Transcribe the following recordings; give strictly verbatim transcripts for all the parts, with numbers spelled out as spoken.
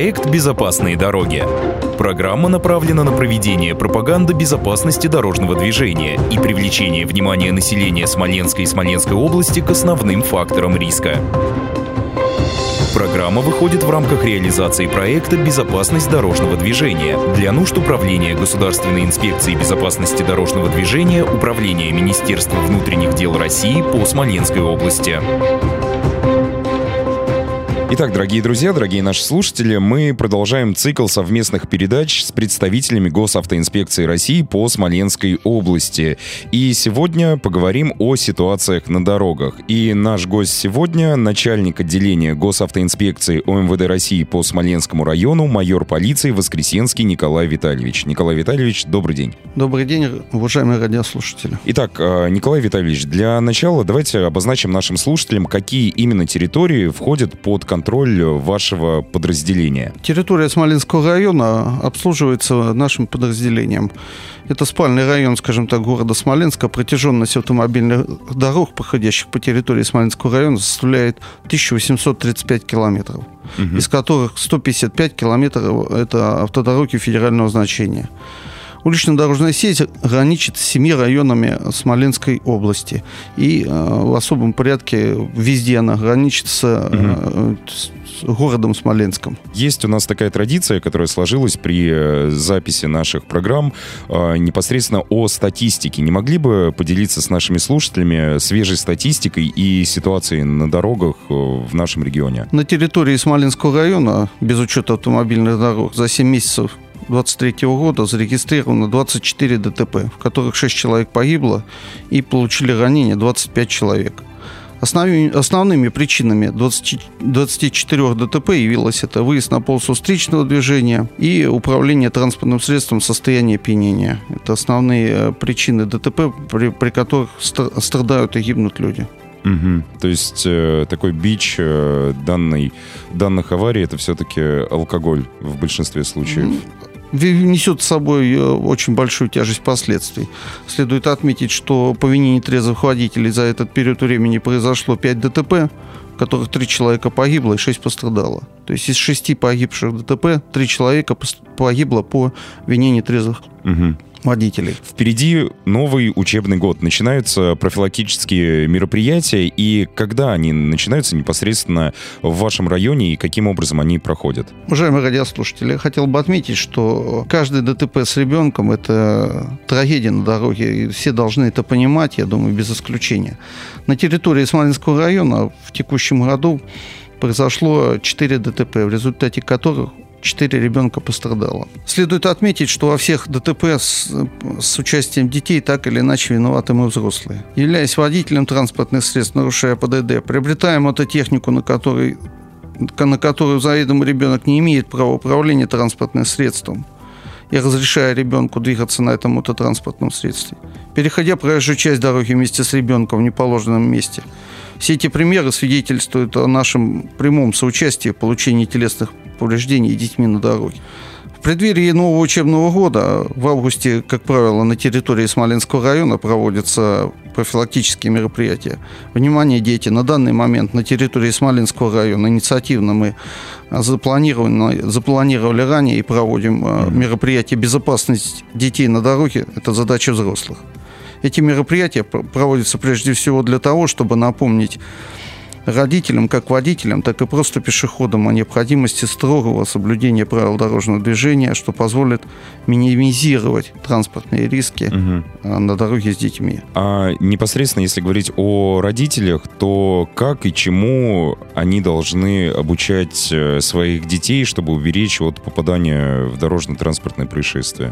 Проект «Безопасные дороги». Программа направлена на проведение пропаганды безопасности дорожного движения и привлечение внимания населения Смоленской и Смоленской области к основным факторам риска. Программа выходит в рамках реализации проекта «Безопасность дорожного движения» для нужд Управления Государственной инспекции безопасности дорожного движения Управления Министерства внутренних дел России по Смоленской области. Итак, дорогие друзья, дорогие наши слушатели, мы продолжаем цикл совместных передач с представителями Госавтоинспекции России по Смоленской области. И сегодня поговорим о ситуациях на дорогах. И наш гость сегодня — начальник отделения Госавтоинспекции ОМВД России по Смоленскому району, майор полиции Воскресенский Николай Витальевич. Николай Витальевич, добрый день. Добрый день, уважаемые радиослушатели. Итак, Николай Витальевич, для начала давайте обозначим нашим слушателям, какие именно территории входят под контроль контроль вашего подразделения. Территория Смоленского района обслуживается нашим подразделением. Это спальный район, скажем так, города Смоленска. Протяженность автомобильных дорог, проходящих по территории Смоленского района, составляет тысяча восемьсот тридцать пять километров, угу. из которых сто пятьдесят пять километров – это автодороги федерального значения. Улично-дорожная сеть граничит с семи районами Смоленской области. И э, в особом порядке везде она граничит с, э, с городом Смоленском. Есть у нас такая традиция, которая сложилась при записи наших программ, э, непосредственно о статистике. Не могли бы поделиться с нашими слушателями свежей статистикой и ситуацией на дорогах в нашем регионе? На территории Смоленского района, без учета автомобильных дорог, за семь месяцев две тысячи двадцать третьего года зарегистрировано двадцать четыре ДТП, в которых шесть человек погибло и получили ранения двадцать пять человек. Основными, основными причинами двадцати, двадцати четырёх ДТП явилось это выезд на полосу встречного движения и управление транспортным средством в состоянии опьянения. Это основные причины ДТП, при, при которых страдают и гибнут люди. Угу. То есть э, такой бич э, данной, данных аварий — это все-таки алкоголь в большинстве случаев. Несет с собой очень большую тяжесть последствий. Следует отметить, что по вине нетрезвых водителей за этот период времени произошло пять ДТП, в которых три человека погибло и шесть пострадало. То есть из шести погибших ДТП три человека погибло по вине нетрезвых угу. водителей. Впереди новый учебный год. Начинаются профилактические мероприятия. И когда они начинаются непосредственно в вашем районе и каким образом они проходят? Уважаемые радиослушатели, я хотел бы отметить, что каждый ДТП с ребенком – это трагедия на дороге. И все должны это понимать, я думаю, без исключения. На территории Смоленского района в текущем году произошло четыре ДТП, в результате которых четыре ребенка пострадало. Следует отметить, что во всех ДТП с, с участием детей так или иначе виноваты мы взрослые. Являясь водителем транспортных средств, нарушая ПДД, приобретаем мототехнику, на которой, на которую заведомо ребенок не имеет права управления транспортным средством, и разрешая ребенку двигаться на этом мототранспортном средстве, переходя проезжую часть дороги вместе с ребенком в неположенном месте. Все эти примеры свидетельствуют о нашем прямом соучастии в получении телесных повреждений детьми на дороге. В преддверии нового учебного года в августе, как правило, на территории Смоленского района проводятся профилактические мероприятия. Внимание, дети! На данный момент на территории Смоленского района инициативно мы запланировали, запланировали ранее и проводим мероприятия «Безопасность детей на дороге». Это задача взрослых. Эти мероприятия проводятся прежде всего для того, чтобы напомнить родителям, как водителям, так и просто пешеходам о необходимости строгого соблюдения правил дорожного движения, что позволит минимизировать транспортные риски угу. на дороге с детьми. А непосредственно, если говорить о родителях, то как и чему они должны обучать своих детей, чтобы уберечь от попадания в дорожно-транспортное происшествие?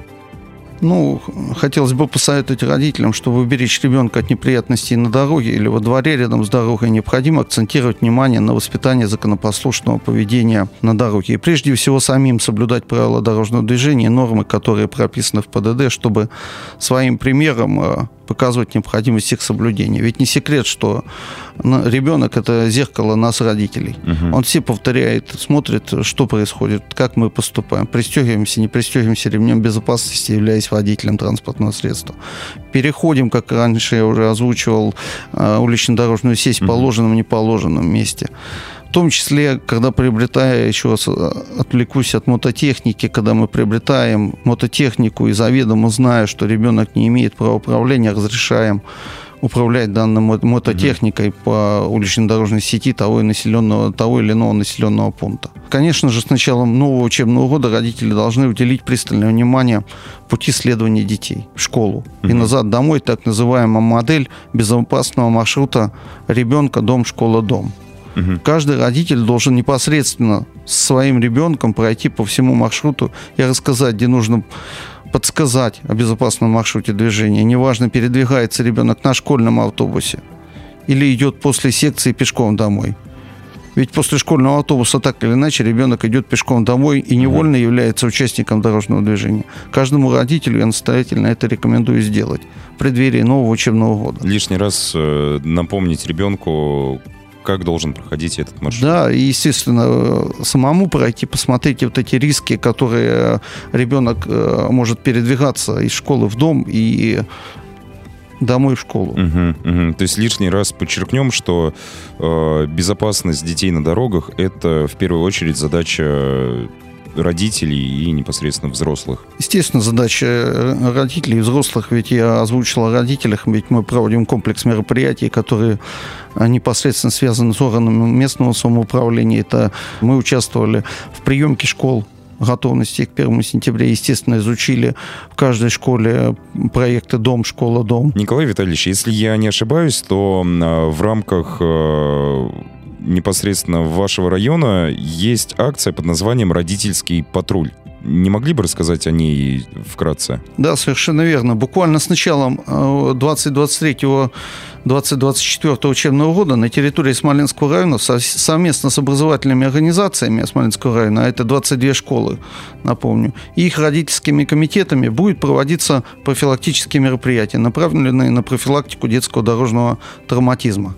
Ну, хотелось бы посоветовать родителям, чтобы уберечь ребенка от неприятностей на дороге или во дворе рядом с дорогой, необходимо акцентировать внимание на воспитании законопослушного поведения на дороге. И прежде всего самим соблюдать правила дорожного движения, нормы, которые прописаны в ПДД, чтобы своим примером показывать необходимость их соблюдения. Ведь не секрет, что ребенок – это зеркало нас, родителей. Угу. Он все повторяет, смотрит, что происходит, как мы поступаем, пристегиваемся, не пристегиваемся ремнем безопасности, являясь водителем транспортного средства. Переходим, как раньше я уже озвучивал, улично-дорожную сеть в положенном и неположенном месте. том числе, когда приобретая, еще раз отвлекусь от мототехники, когда мы приобретаем мототехнику и заведомо зная, что ребенок не имеет права управления, разрешаем управлять данной мототехникой mm-hmm. по улично-дорожной сети того, и населенного, того или иного населенного пункта. Конечно же, с началом нового учебного года родители должны уделить пристальное внимание пути следования детей в школу mm-hmm. и назад домой, так называемая модель безопасного маршрута ребенка дом-школа-дом. Угу. Каждый родитель должен непосредственно с своим ребенком пройти по всему маршруту и рассказать, где нужно подсказать о безопасном маршруте движения. Неважно, передвигается ребенок на школьном автобусе или идет после секции пешком домой. Ведь после школьного автобуса так или иначе ребенок идет пешком домой и невольно угу. является участником дорожного движения. Каждому родителю я настоятельно это рекомендую сделать в преддверии нового учебного года. Лишний раз э, напомнить ребенку, как должен проходить этот маршрут. Да, и, естественно, самому пройти, посмотреть вот эти риски, которые ребенок может передвигаться из школы в дом и домой в школу. Угу, угу. То есть лишний раз подчеркнем, что э, безопасность детей на дорогах — это в первую очередь задача родителей и непосредственно взрослых. Естественно, задача родителей и взрослых, ведь я озвучил о родителях, ведь мы проводим комплекс мероприятий, которые непосредственно связаны с органами местного самоуправления. Это мы участвовали в приемке школ готовности к первому сентября, естественно, изучили в каждой школе проекты «Дом, школа, дом». Николай Витальевич, если я не ошибаюсь, то в рамках непосредственно вашего района есть акция под названием «Родительский патруль». Не могли бы рассказать о ней вкратце? Да, совершенно верно. Буквально с началом двадцать двадцать третьего — двадцать двадцать четвёртого учебного года на территории Смоленского района совместно с образовательными организациями Смоленского района, а это двадцать две школы, напомню, и их родительскими комитетами будет проводиться профилактические мероприятия, направленные на профилактику детского дорожного травматизма.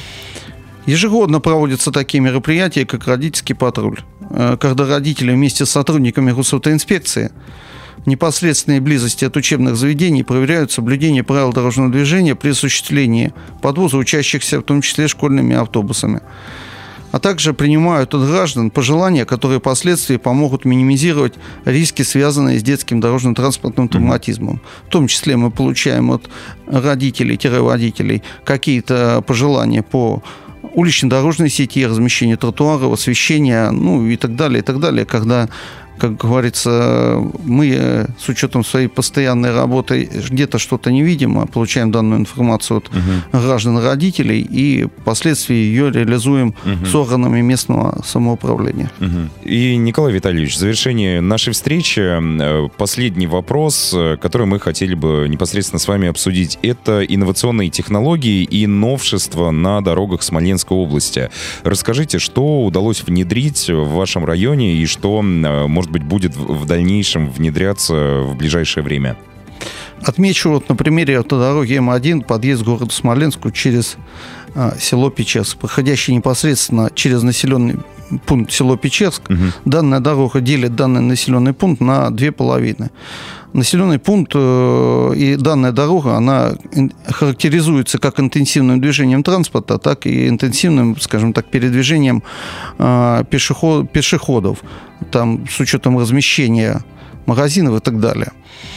Ежегодно проводятся такие мероприятия, как родительский патруль, когда родители вместе с сотрудниками госавтоинспекции в непосредственной близости от учебных заведений проверяют соблюдение правил дорожного движения при осуществлении подвоза учащихся, в том числе школьными автобусами, а также принимают от граждан пожелания, которые впоследствии помогут минимизировать риски, связанные с детским дорожно-транспортным травматизмом. В том числе мы получаем от родителей-водителей какие-то пожелания по улично-дорожной сети, размещение тротуаров, освещения, ну и так далее, и так далее, когда, как говорится, мы с учетом своей постоянной работы где-то что-то не видим, а получаем данную информацию от угу. граждан, родителей и впоследствии ее реализуем угу. с органами местного самоуправления. Угу. И, Николай Витальевич, в завершении нашей встречи последний вопрос, который мы хотели бы непосредственно с вами обсудить. Это инновационные технологии и новшества на дорогах Смоленской области. Расскажите, что удалось внедрить в вашем районе и что, может быть, будет в дальнейшем внедряться в ближайшее время? Отмечу вот на примере автодороги Эм один подъезд к городу Смоленску через а, село Печерск, проходящий непосредственно через населенный пункт село Печерск. Угу. Данная дорога делит данный населенный пункт на две половины. Населенный пункт э, и данная дорога, она характеризуется как интенсивным движением транспорта, так и интенсивным, скажем так, передвижением э, пешеход, пешеходов, там, с учетом размещения магазинов и так далее.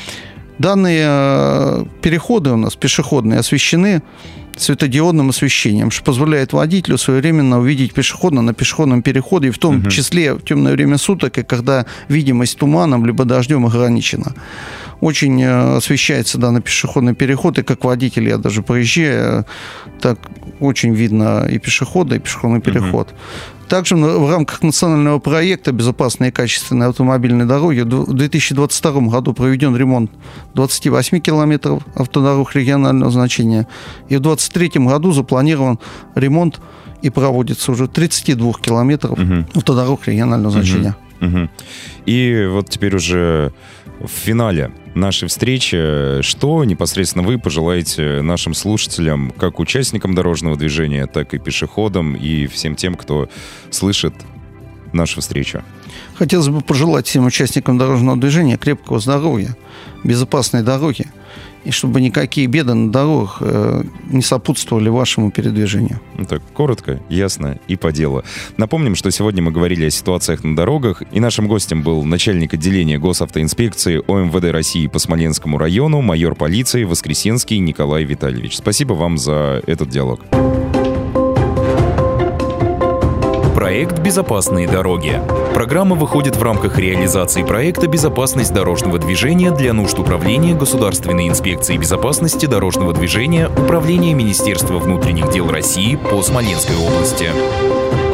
Данные э, переходы у нас пешеходные освещены светодиодным освещением, что позволяет водителю своевременно увидеть пешехода на пешеходном переходе, и в том uh-huh. числе в темное время суток, и когда видимость туманом либо дождем ограничена. Очень э, освещается данный пешеходный переход, и как водитель я даже проезжаю, так очень видно и пешехода, и пешеходный переход. Uh-huh. Также в рамках национального проекта «Безопасные и качественные автомобильные дороги» в две тысячи двадцать втором году проведен ремонт двадцати восьми километров автодорог регионального значения. И в две тысячи двадцать третьем году запланирован ремонт и проводится уже тридцати двух километров угу. автодорог регионального угу. значения. Угу. И вот теперь уже в финале нашей встречи, что непосредственно вы пожелаете нашим слушателям, как участникам дорожного движения, так и пешеходам, и всем тем, кто слышит нашу встречу? Хотелось бы пожелать всем участникам дорожного движения крепкого здоровья, безопасной дороги и чтобы никакие беды на дорогах э, не сопутствовали вашему передвижению. Ну, так, коротко, ясно и по делу. Напомним, что сегодня мы говорили о ситуациях на дорогах, и нашим гостем был начальник отделения госавтоинспекции О Эм Вэ Дэ России по Смоленскому району, майор полиции Воскресенский Николай Витальевич. Спасибо вам за этот диалог. Проект «Безопасные дороги». Программа выходит в рамках реализации проекта «Безопасность дорожного движения» для нужд Управления Государственной инспекции безопасности дорожного движения Управления Министерства внутренних дел России по Смоленской области.